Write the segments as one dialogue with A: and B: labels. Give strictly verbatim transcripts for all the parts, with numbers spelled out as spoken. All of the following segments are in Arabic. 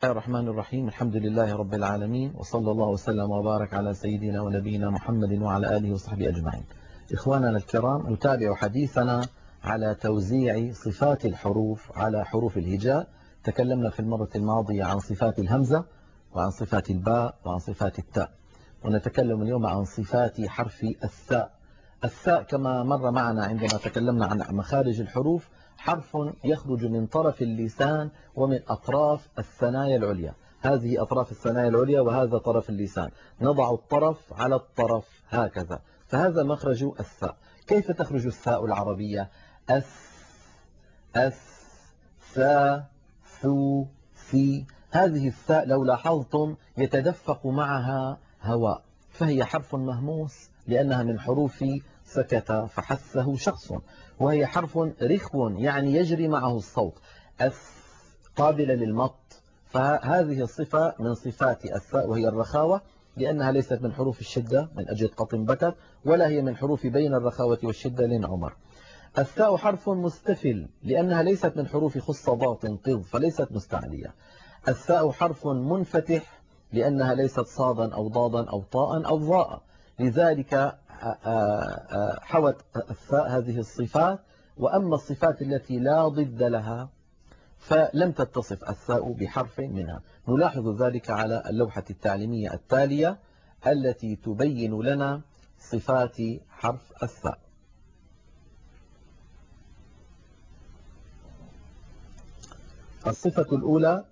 A: الله الرحمن الرحيم. الحمد لله رب العالمين، وصلى الله وسلم وبارك على سيدنا ونبينا محمد وعلى آله وصحبه أجمعين. إخواننا الكرام، نتابع حديثنا على توزيع صفات الحروف على حروف الهجاء. تكلمنا في المرة الماضية عن صفات الهمزة وعن صفات الباء وعن صفات التاء، ونتكلم اليوم عن صفات حرف الثاء. الثاء كما مر معنا عندما تكلمنا عن مخارج الحروف، حرف يخرج من طرف اللسان ومن أطراف الثنايا العليا. هذه أطراف الثنايا العليا وهذا طرف اللسان، نضع الطرف على الطرف هكذا، فهذا مخرج الثاء. كيف تخرج الثاء العربية؟ أس أس ثا ثو في. هذه الثاء لو لاحظتم يتدفق معها هواء، فهي حرف مهموس لأنها من حروف سكت فحسه شخص، وهي حرف رخو يعني يجري معه الصوت. أس قابلة للمط، فهذه الصفة من صفات الثاء وهي الرخاوة، لأنها ليست من حروف الشدة من أجل قط بكت، ولا هي من حروف بين الرخاوة والشدة لين عمر. الثاء حرف مستفل لأنها ليست من حروف خص ضاط قض فليست مستعلية. الثاء حرف منفتح لأنها ليست صادا أو ضادا أو طاء أو ضاء، لذلك حوت الثاء هذه الصفات. وأما الصفات التي لا ضد لها فلم تتصف الثاء بحرف منها. نلاحظ ذلك على اللوحة التعليمية التالية التي تبين لنا صفات حرف الثاء. الصفة الأولى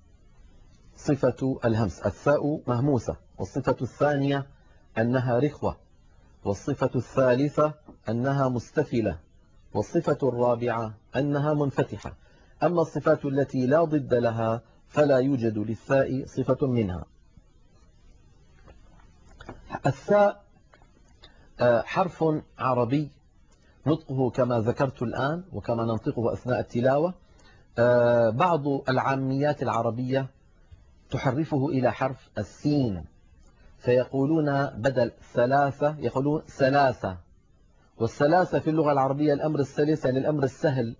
A: صفة الهمس، الثاء مهموسة. والصفة الثانية أنها رخوة. والصفة الثالثة أنها مستفلة. والصفة الرابعة أنها منفتحة. أما الصفات التي لا ضد لها فلا يوجد للثاء صفة منها. الثاء حرف عربي نطقه كما ذكرت الآن وكما ننطقه أثناء التلاوة. بعض العاميات العربية تحرفه إلى حرف السين، فيقولون بدل ثلاثة يقولون ثلاثة. والثلاثة في اللغة العربية الأمر السلس، يعني الأمر السهل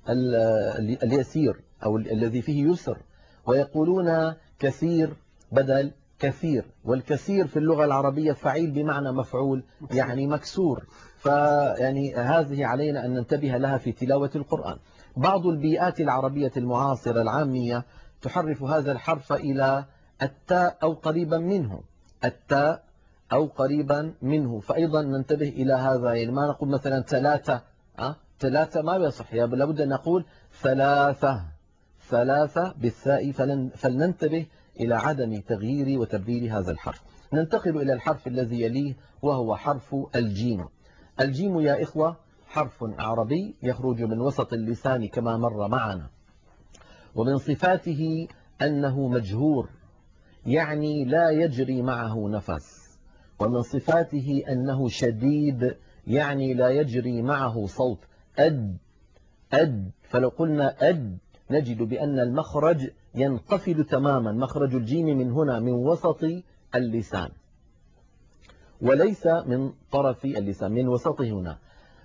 A: اليسير أو الذي فيه يسر. ويقولون كثير بدل كثير، والكثير في اللغة العربية فعيل بمعنى مفعول يعني مكسور. فيعني هذه علينا أن ننتبه لها في تلاوة القرآن. بعض البيئات العربية المعاصرة العامية تحرف هذا الحرف إلى التاء أو قريبا منه، التاء أو قريبا منه، فأيضا ننتبه إلى هذا. يعني ما نقول مثلا ثلاثة، أه؟ ثلاثة ما يصح، لابد أن نقول ثلاثة، ثلاثة بالثاء. فلننتبه إلى عدم تغيير وتبديل هذا الحرف. ننتقل إلى الحرف الذي يليه وهو حرف الجيم. الجيم يا إخوة حرف عربي يخرج من وسط اللسان كما مر معنا، ومن صفاته أنه مجهور يعني لا يجري معه نفس. ومن صفاته أنه شديد يعني لا يجري معه صوت. أد أد فلو قلنا أد نجد بأن المخرج ينقفل تماما، مخرج الجيم من هنا من وسط اللسان وليس من طرف اللسان، من وسطه هنا.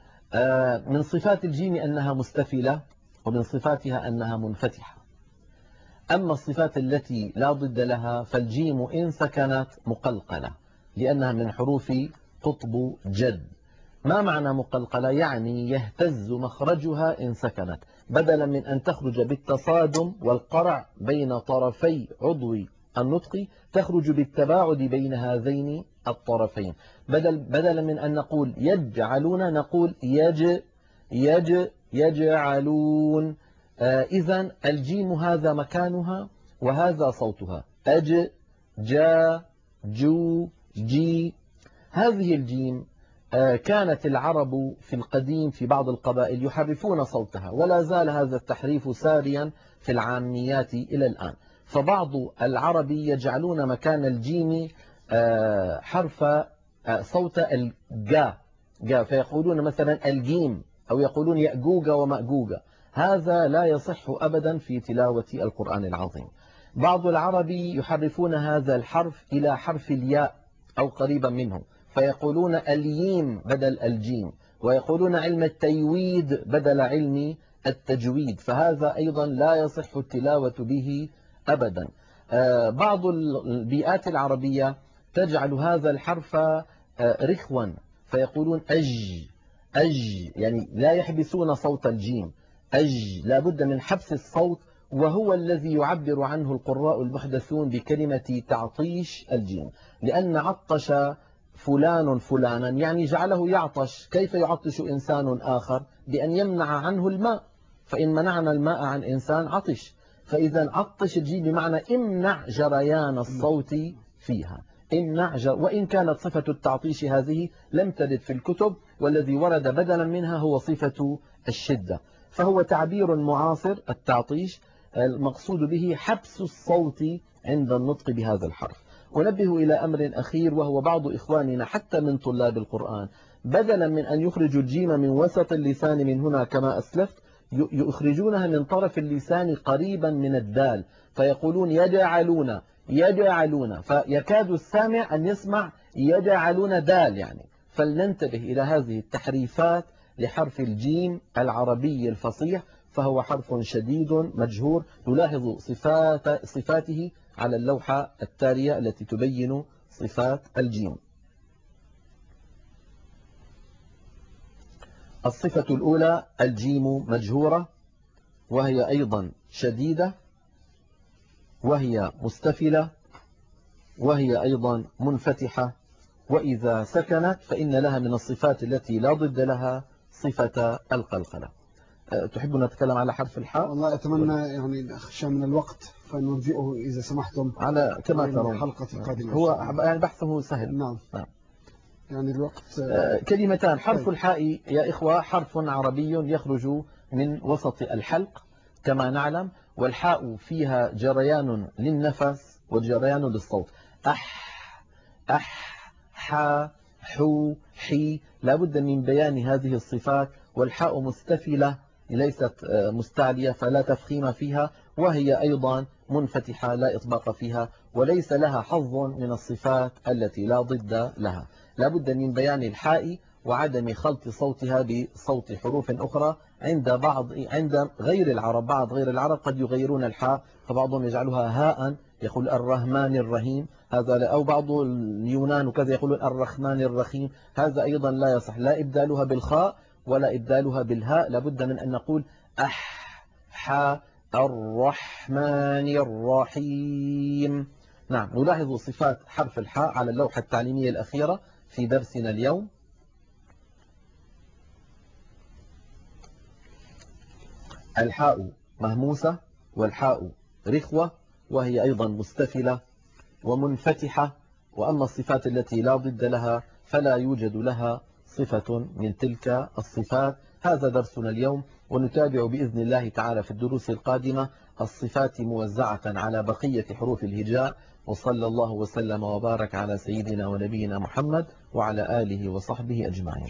A: من صفات الجيم أنها مستفلة، ومن صفاتها أنها منفتحة. أما الصفات التي لا ضد لها فالجيم إن سكنت مقلقلة لأنها من حروف قطب جد. ما معنى مقلقلة؟ يعني يهتز مخرجها إن سكنت، بدلا من أن تخرج بالتصادم والقرع بين طرفي عضو النطق تخرج بالتباعد بين هذين الطرفين. بدل بدلا من أن نقول يجعلون نقول يج يج يجعلون. آه إذن الجيم هذا مكانها وهذا صوتها. أج جا جو جي. هذه الجيم آه كانت العرب في القديم في بعض القبائل يحرفون صوتها، ولا زال هذا التحريف ساريا في العاميات إلى الآن. فبعض العرب يجعلون مكان الجيم آه حرف آه صوت الجا جا، فيقولون مثلا الجيم أو يقولون يأجوج ومأجوج. هذا لا يصح أبدا في تلاوة القرآن العظيم. بعض العرب يحرفون هذا الحرف إلى حرف الياء أو قريبا منه، فيقولون الييم بدل الجيم، ويقولون علم التيويد بدل علم التجويد، فهذا أيضا لا يصح التلاوة به أبدا. بعض البيئات العربية تجعل هذا الحرف رخوا فيقولون أج أج، يعني لا يحبسون صوت الجيم. أج لا بد من حبس الصوت، وهو الذي يعبر عنه القراء المحدثون بكلمة تعطيش الجيم، لأن عطش فلان فلانا يعني جعله يعطش. كيف يعطش إنسان آخر؟ بأن يمنع عنه الماء، فإن منعنا الماء عن إنسان عطش. فإذا عطش الجيم بمعنى امنع جريان الصوت فيها، امنع جر... وإن كانت صفة التعطيش هذه لم ترد في الكتب، والذي ورد بدلا منها هو صفة الشدة. فهو تعبير معاصر التعطيش، المقصود به حبس الصوت عند النطق بهذا الحرف. أنبه إلى أمر أخير، وهو بعض إخواننا حتى من طلاب القرآن بدلا من أن يخرجوا الجيم من وسط اللسان من هنا كما أسلفت، يخرجونها من طرف اللسان قريبا من الدال، فيقولون يجعلون يجعلون، فيكاد السامع أن يسمع يجعلون دال يعني. فلننتبه إلى هذه التحريفات لحرف الجيم العربي الفصيح، فهو حرف شديد مجهور. نلاحظ صفات صفاته على اللوحة التالية التي تبين صفات الجيم. الصفة الأولى الجيم مجهورة، وهي أيضا شديدة، وهي مستفلة، وهي أيضا منفتحة، وإذا سكنت فإن لها من الصفات التي لا ضد لها صفة القلقلة. تحب نتكلم على حرف الحاء؟
B: والله أتمنى يعني أخشى من الوقت فنرجئه إذا سمحتم
A: على كما ترون
B: الحلقة القادمة.
A: هو يعني بحثه سهل.
B: نعم.
A: نعم.
B: يعني الوقت
A: كلمتان. حرف
B: طيب.
A: الحاء يا إخوة حرف عربي يخرج من وسط الحلق كما نعلم، والحاء فيها جريان للنفس وجريان للصوت. أح أح حا حو حي، لا بد من بيان هذه الصفات. والحاء مستفلة ليست مستعلية فلا تفخيم فيها، وهي أيضا منفتحة لا إطباق فيها، وليس لها حظ من الصفات التي لا ضد لها. لا بد من بيان الحاء وعدم خلط صوتها بصوت حروف أخرى. عند بعض عند غير العرب بعض غير العرب قد يغيرون الحاء، فبعضهم يجعلها هاء يقول الرحمن الرحيم، هذا أو بعض اليونان وكذا يقولون الرحمن الرحيم. هذا أيضا لا يصح، لا إبدالها بالخاء ولا إبدالها بالهاء، لابد من أن نقول أح حا الرحمن الرحيم. نعم. نلاحظ صفات حرف الحاء على اللوحة التعليمية الأخيرة في درسنا اليوم. الحاء مهموسة، والحاء رخوة، وهي أيضا مستفلة ومنفتحة. وأما الصفات التي لا ضد لها فلا يوجد لها صفة من تلك الصفات. هذا درسنا اليوم، ونتابع بإذن الله تعالى في الدروس القادمة الصفات موزعة على بقية حروف الهجاء. وصلى الله وسلم وبارك على سيدنا ونبينا محمد وعلى آله وصحبه أجمعين.